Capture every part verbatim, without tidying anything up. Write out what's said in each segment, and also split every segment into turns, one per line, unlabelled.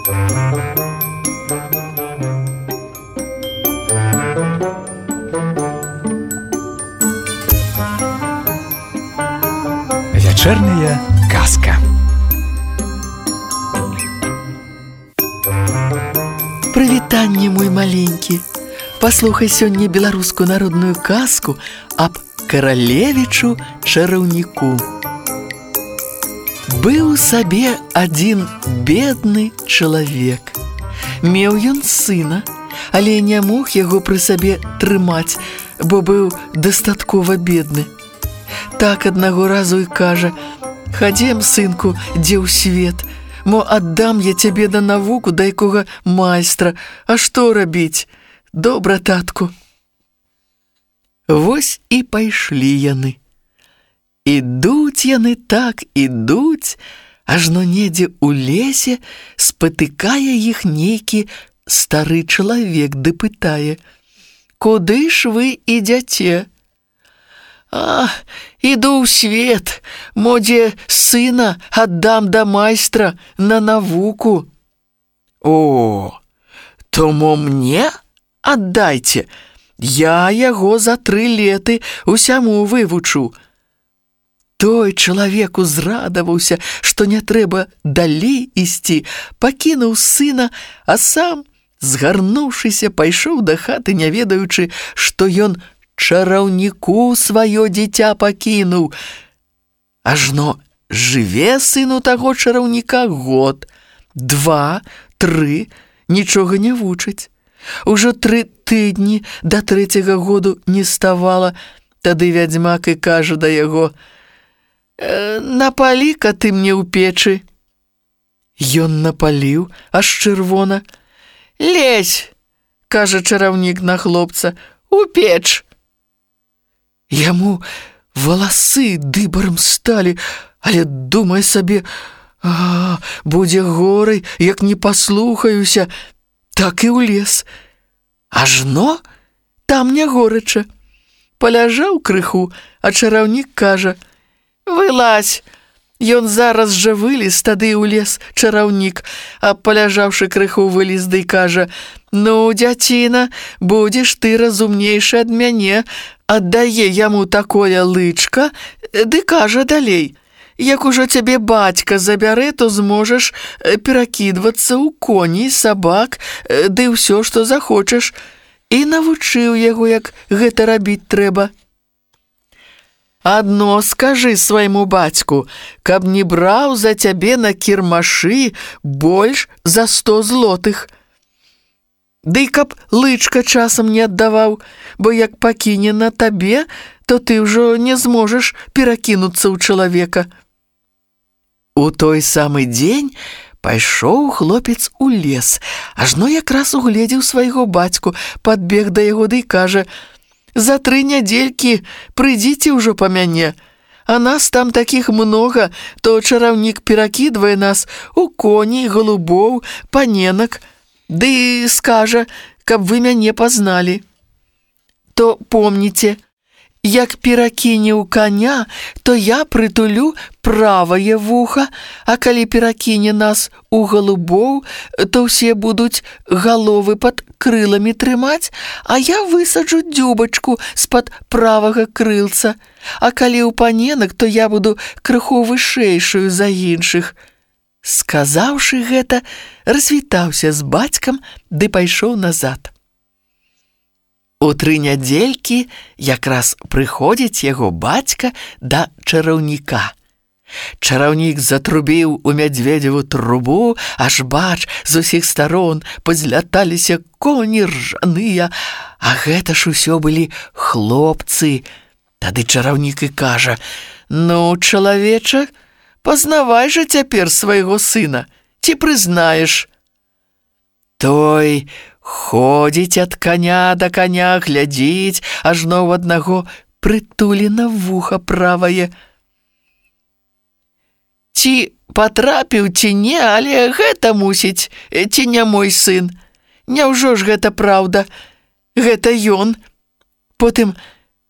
Вечерняя казка.
Прывітанне, мой маленькі. Паслухай сёння беларускую народную казку аб каралевічу чараўніку. Быў сабе адзін бедны чалавек. Меў ён сына, але не мог яго пры сабе трымаць, бо быў дастаткова бедны. Так аднаго разу і кажа: «Хадзем, сынку, дзе ў свет, мо аддам я цябе на навуку да якога майстра, а што рабіць? Добра, татку». Вось і пайшлі яны. Ідуць яны так, ідуць, ажно недзе ў лесе спатыкае іх нейкі стары чалавек ды пытае: «Куды ж вы ідзяце?» «А, іду ў свет, мо дзе сына аддам да майстра на навуку». «О, то мо мне аддайце, я яго за тры леты усяму вывучу». Той чалавек узрадаваўся, што не трэба далей ісці, пакінуў сына, а сам, згарнуўшыся, пайшоў да хаты, не ведаючы, што ён чараўніку сваё дзіця пакінуў. Ажно жыве сыну таго чараўніка год, два, тры, нічога не вучыць. Ужо тры тыдні да трэцяга году не ставала, тады вядзьмак і кажа да яго: «Напалі-ка ты мне ў печы». Ён напаліў, аж чырвона. «Лезь», кажа чараўнік на хлопца, «у печ». Яму валасы дыбарам сталі, але думае сабе: «А, будзе горай, як не паслухаюся», так і ўлез. Ажно там не горача. Паляжаў крыху, а чараўнік кажа: «Вылазь». Ён зараз жа вылез, тады ўлез чараўнік, а паляжаўшы крыху вылез ды кажа: «Ну, дзяціна, будзеш ты разумнейшы ад мяне». Аддае яму такое лычка, ды кажа далей: «Як ужо цябе бацька забярэ, то зможаш перакідвацца ў коней, сабак, ды ўсё, што захочаш». І навучыў яго, як гэта рабіць трэба. «Адно скажы свайму бацьку, каб не браў за цябе на кірмашы больш за сто злотых. Ды каб лычка часам не аддаваў, бо як пакіне на табе, то ты ўжо не зможаш перакінуцца ў чалавека». У той самы дзень пайшоў хлопец у лес, ажно якраз угледзеў свайго бацьку, падбег да яго ды кажа: «За тры нядзелькі прыйдзіце ўжо па мяне, а нас там такіх многа, то чараўнік перакідвае нас у коней, голубоў, паненак, ды скажа, каб вы мяне пазналі. То помніце, як перакіне ў каня, то я прытулю правае вуха, а калі перакіне нас у голубоў, то ўсе будуць галовы пад крыламі трымаць, а я высаджу дзюбачку з-пад правага крылца, а калі ў паненак, то я буду крыху вышэйшую за іншых». Сказаўшы гэта, развітаўся з бацькам ды пайшоў назад. У тры нядзелькі якраз прыходзіць яго бацька да чараўніка. Чараўнік затрубіў у мядзведзеву трубу, аж бач, з усіх старон пазляталіся коні ржаныя, а гэта ж усё былі хлопцы. Тады чараўнік і кажа: «Ну, чалавеча, пазнавай жа цяпер свайго сына, ці прызнаеш?» Той ходзіць ад каня да каня, глядзіць, ажно ў аднаго прытулена вуха правае. «Ці патрапіў, ці не, але гэта мусіць, ці не мой сын? Няўжо ж гэта праўда? Гэта ён?» Потым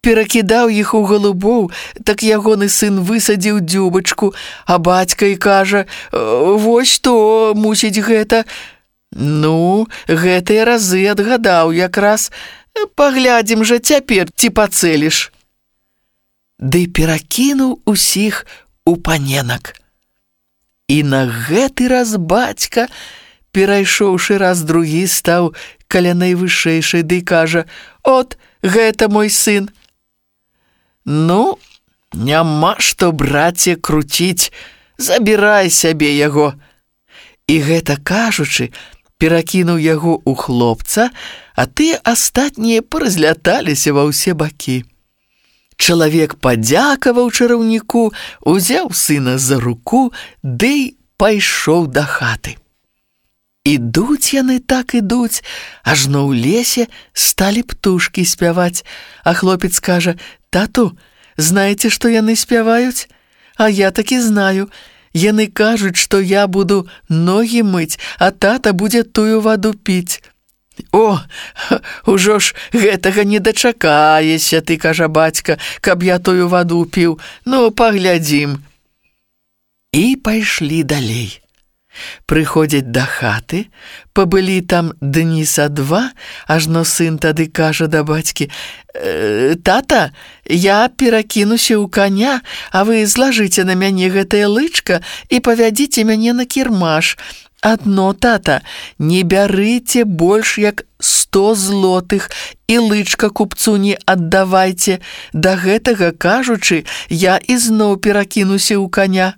перакідаў іх у галубоў, так ягоны сын высадзіў дзюбачку, а бацька і кажа: «Вось то, мусіць гэта». Ну, гэтыя разы адгадаў якраз. Паглядзім жа цяпер, ці пацэліш. Ды перакінуў усіх у паненак. І на гэты раз бацька, перайшоўшы раз другі, стаў каля найвышэйшай, ды кажа: «От, гэта мой сын». Ну, няма што, браце, круціць, забірай сябе яго. І гэта кажучы, перакінуў яго ў хлопца, а тыя астатнія паразляталіся ва ўсе бакі. Чалавек падзякаваў чараўніку, узяў сына за руку, ды пайшоў да хаты. Ідуць яны так ідуць, ажно ў лесе сталі птушкі спяваць, а хлопец кажа: «Тату, знаеце, што яны спяваюць? А я такі знаю. Яны кажуць, што я буду ногі мыць, а тата будзе тую ваду піць». «О, ужо ж гэтага не дачакаешся ты, — кажа бацька, — каб я тую ваду піў. Ну, паглядзім». І пайшлі далей. Прыходзяць да хаты, пабылі там дні са два, ажно сын тады кажа да бацькі: «Тата, я перакінуся ў каня, а вы злажыце на мяне гэтае лычка і павядзіце мяне на кірмаш. Адно, тата, не бярыце больш як сто злотых і лычка купцу не аддавайце. Да гэтага кажучы, я ізноў перакінуся ў каня».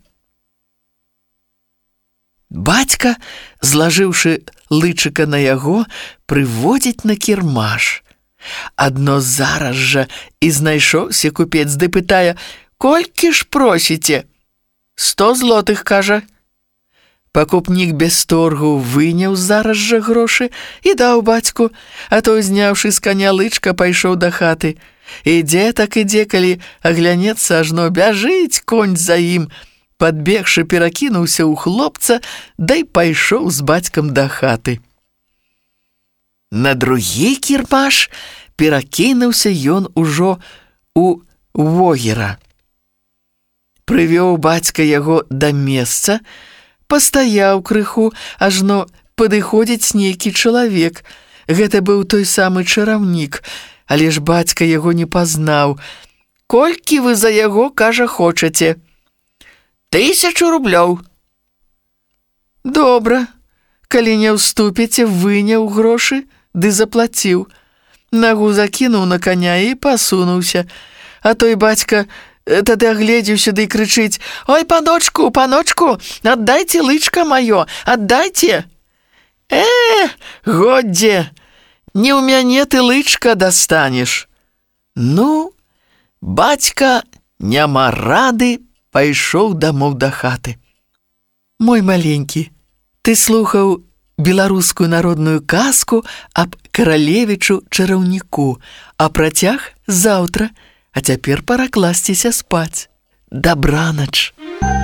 Бацька, злажыўшы лычыка на яго, прыводзіць на кірмаш. Адно зараз жа і знайшоўся купец, ды пытае: «Колькі ж просіце?» «Сто злотых, — кажа». Пакупнік без торгу выняў зараз жа грошы і даў бацьку, а той, зняўшы з каня лычка, пайшоў да хаты. Ідзе так ідзе, калі аглянецца, ажно бяжыць конь за ім. Падбегшы, перакінуўся ў хлопца, дай пайшоў з бацькам да хаты. На другі кірмаш перакінуўся ён ужо у вогера. Прывёў бацька яго да месца, пастаяў крыху, ажно падыходзіць нейкі чалавек. Гэта быў той самы чараўнік, але ж бацька яго не пазнаў. «Колькі вы за яго, — кажа, — хочаце?» «Тысячу рублёў». «Добра, калі не ўступіце, выняў грошы, ды заплаціў. Нагу закінуў на коня і пасунуўся. А той бацька тады агледзеўся ды крычыць: «Ой, паночку, паночку, аддайце лычка маё, аддайце!» «Э, годзе, не ў мяне ты лычка дастанеш». Ну, бацька няма рады, пайшоў дамоў да хаты. Мой маленькі, ты слухаў беларускую народную казку аб каралевічу-чараўніку, а працяг заўтра, а цяпер пара класціся спаць. Дабранач!